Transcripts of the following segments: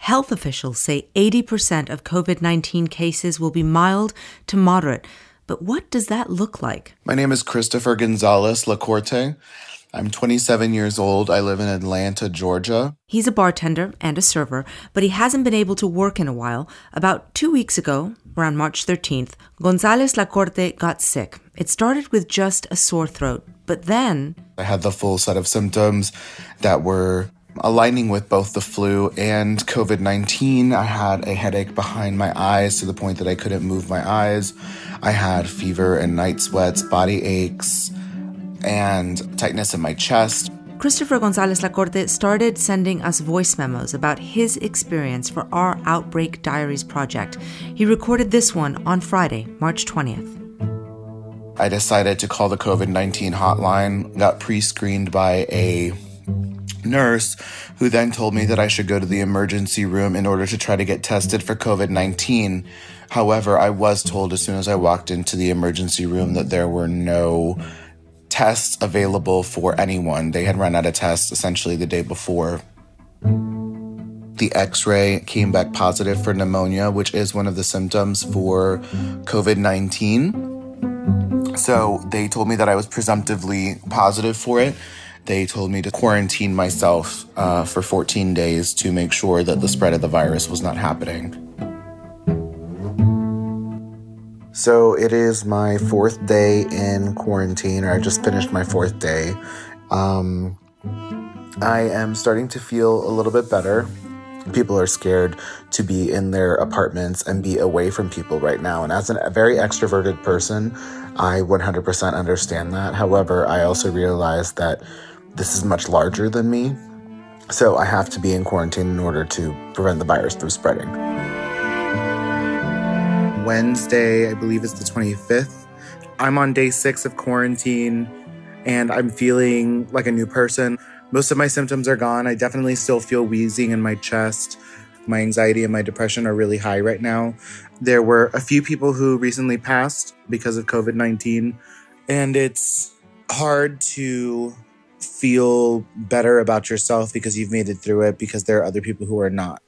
Health officials say 80% of COVID-19 cases will be mild to moderate. But what does that look like? My name is Christopher Gonzalez Lacorte. I'm 27 years old. I live in Atlanta, Georgia. He's a bartender and a server, but he hasn't been able to work in a while. About 2 weeks ago, around March 13th, Gonzalez Lacorte got sick. It started with just a sore throat, but then I had the full set of symptoms that were aligning with both the flu and COVID-19. I had a headache behind my eyes to the point that I couldn't move my eyes. I had fever and night sweats, body aches, and tightness in my chest. Christopher Gonzalez Lacorte started sending us voice memos about his experience for our Outbreak Diaries project. He recorded this one on Friday, March 20th. I decided to call the COVID-19 hotline, got pre-screened by a nurse who then told me that I should go to the emergency room in order to try to get tested for COVID-19. However, I was told as soon as I walked into the emergency room that there were no tests available for anyone. They had run out of tests essentially the day before. The x-ray came back positive for pneumonia, which is one of the symptoms for COVID-19. So they told me that I was presumptively positive for it. They told me to quarantine myself for 14 days to make sure that the spread of the virus was not happening. So it is my fourth day in quarantine, or I just finished my fourth day. I am starting to feel a little bit better. People are scared to be in their apartments and be away from people right now. And as a very extroverted person, I 100% understand that. However, I also realize that this is much larger than me. So I have to be in quarantine in order to prevent the virus from spreading. Wednesday, I believe it's the 25th. I'm on day 6 of quarantine and I'm feeling like a new person. Most of my symptoms are gone. I definitely still feel wheezing in my chest. My anxiety and my depression are really high right now. There were a few people who recently passed because of COVID-19, and it's hard to feel better about yourself because you've made it through it, because there are other people who are not.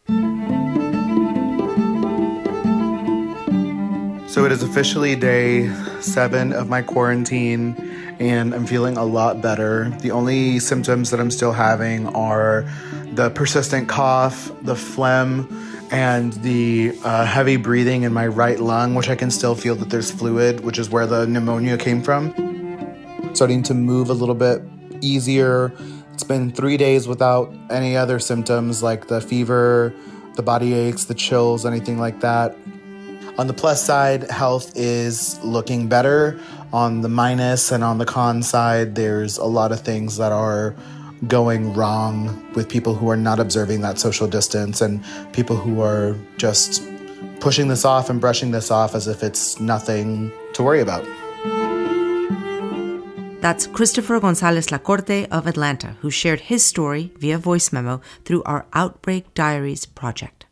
So it is officially day 7 of my quarantine, and I'm feeling a lot better. The only symptoms that I'm still having are the persistent cough, the phlegm, and the heavy breathing in my right lung, which I can still feel that there's fluid, which is where the pneumonia came from. Starting to move a little bit easier. It's been 3 days without any other symptoms like the fever, the body aches, the chills, anything like that. On the plus side, health is looking better. On the minus and on the con side, there's a lot of things that are going wrong with people who are not observing that social distance and people who are just pushing this off and brushing this off as if it's nothing to worry about. That's Christopher Gonzalez Lacorte of Atlanta, who shared his story via voice memo through our Outbreak Diaries project.